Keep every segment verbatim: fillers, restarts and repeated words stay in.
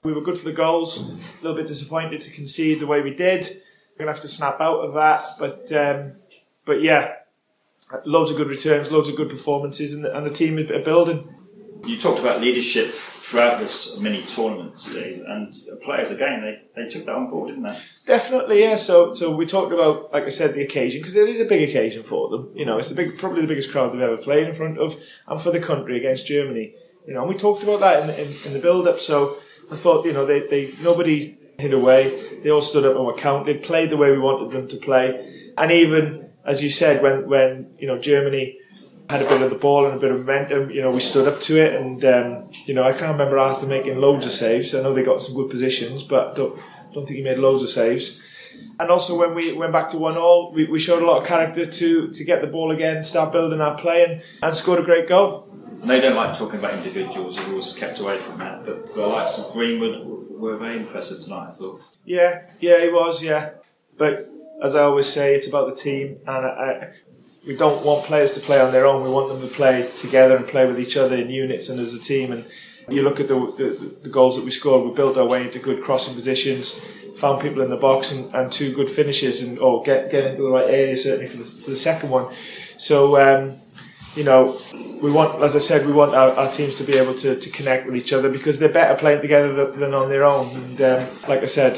We were good for the goals. A little bit disappointed to concede the way we did. We're going to have to snap out of that. But um, but yeah, loads of good returns, loads of good performances, and the, and the team is building. You talked about leadership throughout this mini tournament, Steve, and players again, they, they took that on board, didn't they? Definitely, yeah. So so we talked about, like I said, the occasion, because it is a big occasion for them. You know, it's the big, probably the biggest crowd they've ever played in front of, and for the country against Germany. You know, and we talked about that in in, in the build-up. So I thought, you know, they, they nobody hid away. They all stood up and were counted, played the way we wanted them to play, and even as you said, when when you know Germany had a bit of the ball and a bit of momentum, you know, we stood up to it. And, um, you know, I can't remember Arthur making loads of saves. I know they got some good positions, but don't, don't think he made loads of saves. And also when we went back to one all, we, we showed a lot of character to, to get the ball again, start building our play, and, and scored a great goal. I know you don't like talking about individuals, you've always kept away from that, but the likes of Greenwood were very impressive tonight, I thought. Yeah, yeah, he was, yeah. But as I always say, it's about the team, and I... I we don't want players to play on their own. We want them to play together and play with each other in units and as a team. And you look at the the, the goals that we scored. We built our way into good crossing positions, found people in the box, and, and two good finishes, and or oh, get get into the right area certainly for the, for the second one. So um, you know, we want, as I said, we want our, our teams to be able to, to connect with each other, because they're better playing together than, than on their own. And um, like I said,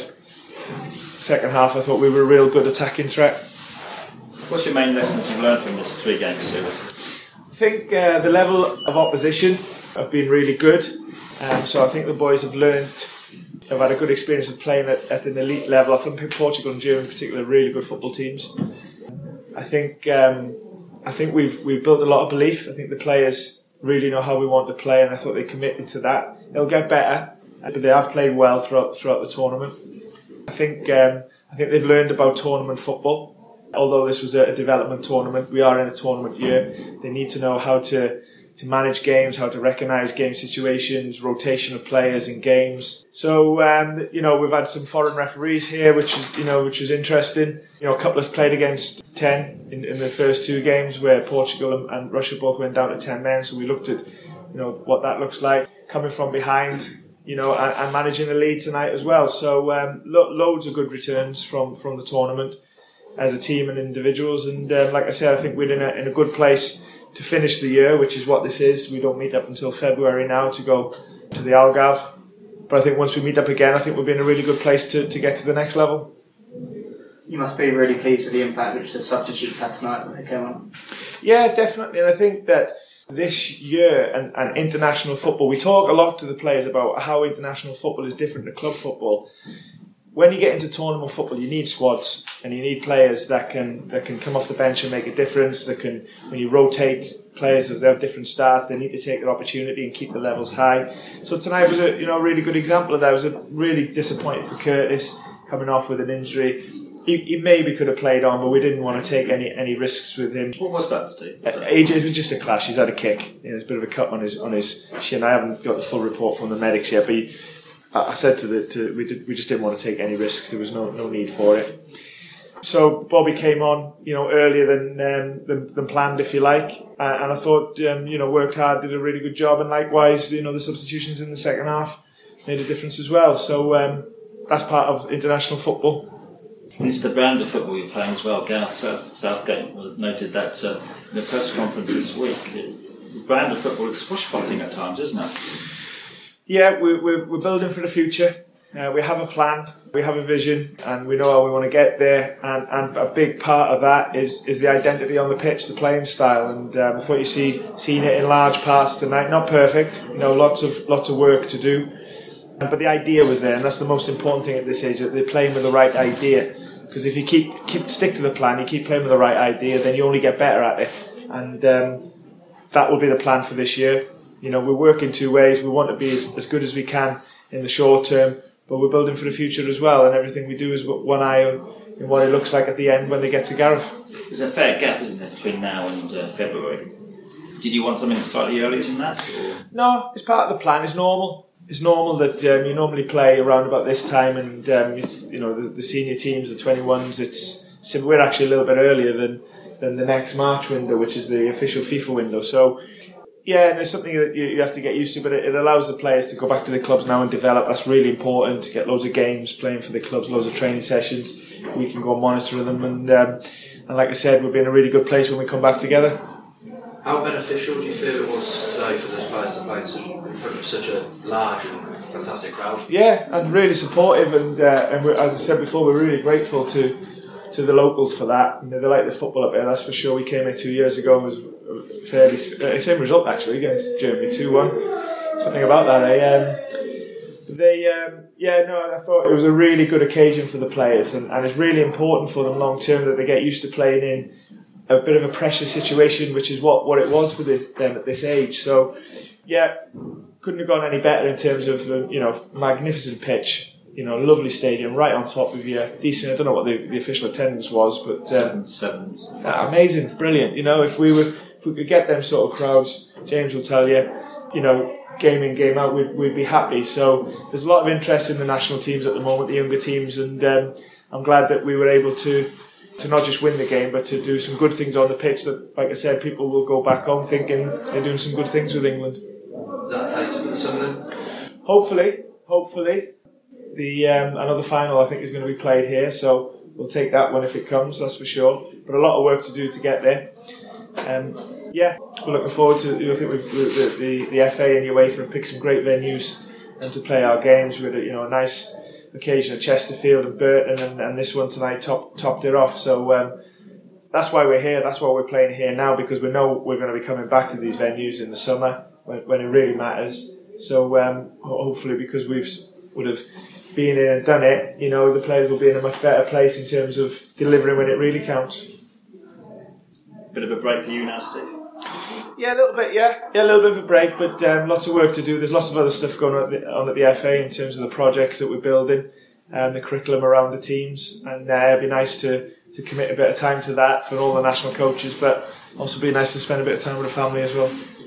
second half I thought we were a real good attacking threat. What's your main lessons you've learned from this three-game series? I think uh, the level of opposition have been really good. Um, so I think the boys have learned, have had a good experience of playing at, at an elite level. I think Portugal and Germany in particular are really good football teams. I think um, I think we've we've built a lot of belief. I think the players really know how we want to play, and I thought they committed to that. They'll get better, but they have played well throughout throughout the tournament. I think um, I think they've learned about tournament football. Although this was a development tournament, we are in a tournament year. They need to know how to, to manage games, how to recognise game situations, rotation of players in games. So, um, you know, we've had some foreign referees here, which is, you know, which was interesting. You know, a couple has played against ten in, in the first two games, where Portugal and, and Russia both went down to ten men. So we looked at, you know, what that looks like coming from behind, you know, and, and managing a lead tonight as well. So, um, lo- loads of good returns from, from the tournament as a team and individuals, and um, like I said, I think we're in a, in a good place to finish the year, which is what this is. We don't meet up until February now to go to the Algarve, but I think once we meet up again, I think we'll be in a really good place to, to get to the next level. You must be really pleased with the impact which the substitutes had tonight when they came on. Yeah, definitely, and I think that this year and, and international football, we talk a lot to the players about how international football is different to club football. When you get into tournament football, you need squads, and you need players that can that can come off the bench and make a difference. That can, when you rotate players, they have different starts. They need to take their opportunity and keep the levels high. So tonight was a you know really good example of that. It was a really disappointing for Curtis coming off with an injury. He, he maybe could have played on, but we didn't want to take any, any risks with him. What was that, Steve? Was that? A J, it was just a clash. He's had a kick. You know, there's a bit of a cut on his on his shin. I haven't got the full report from the medics yet, but he, I said to the to, we did, we just didn't want to take any risks. There was no no need for it. So Bobby came on, you know, earlier than um, than, than planned, if you like, uh, and I thought, um, you know, worked hard, did a really good job, and likewise, you know, the substitutions in the second half made a difference as well. So um, that's part of international football. And it's the brand of football you're playing as well. Gareth Southgate noted that uh, in the press conference this week. The brand of football is swashbuckling at times, isn't it? Yeah, we're, we're, we're building for the future. Uh, we have a plan, we have a vision, and we know how we want to get there. And, and a big part of that is, is the identity on the pitch, the playing style. And um, I thought you see seen it in large parts tonight. Not perfect, you know, lots of lots of work to do. But the idea was there, and that's the most important thing at this age. That they're playing with the right idea. Because if you keep keep stick to the plan, you keep playing with the right idea, then you only get better at it. And um, that will be the plan for this year. You know, we work in two ways. We want to be as, as good as we can in the short term, but we're building for the future as well. And everything we do is one eye on in what it looks like at the end when they get to Gareth. There's a fair gap, isn't there, between now and uh, February? Did you want something slightly earlier than that? Or? No, it's part of the plan. It's normal. It's normal that um, you normally play around about this time, and um, it's, you know, the, the senior teams, the twenty-ones. It's we're actually a little bit earlier than than the next March window, which is the official FIFA window. So, Yeah, and it's something that you, you have to get used to, but it, it allows the players to go back to the clubs now and develop. That's really important, to get loads of games playing for the clubs, loads of training sessions. We can go and monitor them, and um, and like I said, we'll be in a really good place when we come back together. How beneficial do you feel it was today for those players to play in front of such a large and fantastic crowd? Yeah, and really supportive, and uh, and we're, as I said before, we're really grateful to to the locals for that. You know, they like the football up there, that's for sure. We came here two years ago and was fairly uh, same result actually against Germany, two one. Something about that, eh? Um, they, um, yeah, no, I thought it was a really good occasion for the players, and, and it's really important for them long term that they get used to playing in a bit of a pressure situation, which is what, what it was for this, them at this age. So, yeah, couldn't have gone any better in terms of the, you know, magnificent pitch, you know, lovely stadium right on top of you, decent. I don't know what the, the official attendance was, but um, seven, seven, ah, amazing, brilliant. You know, if we were, if we could get them sort of crowds, James will tell you, you know, game in, game out, we'd, we'd be happy. So there's a lot of interest in the national teams at the moment, the younger teams, and um, I'm glad that we were able to. to not just win the game, but to do some good things on the pitch that, like I said, people will go back home thinking they're doing some good things with England. Is that a taste for the summer then? Hopefully, hopefully. The um, another final I think is going to be played here, so we'll take that one if it comes, that's for sure. But a lot of work to do to get there. Um, yeah, we're looking forward to, I think we've, the, the, the F A and UEFA have picked some great venues and to play our games with, you know, a nice occasion at Chesterfield and Burton, and, and this one tonight top, topped it off. So um, that's why we're here, that's why we're playing here now, because we know we're going to be coming back to these venues in the summer when, when it really matters. So um, hopefully, because we've would have been in and done it, you know, the players will be in a much better place in terms of delivering when it really counts. Bit of a break for you now, Steve? Yeah, a little bit, yeah. Yeah, a little bit of a break, but um, lots of work to do. There's lots of other stuff going on at, the, on at the F A in terms of the projects that we're building and the curriculum around the teams. And uh, it'd be nice to, to commit a bit of time to that for all the national coaches, but also be nice to spend a bit of time with the family as well.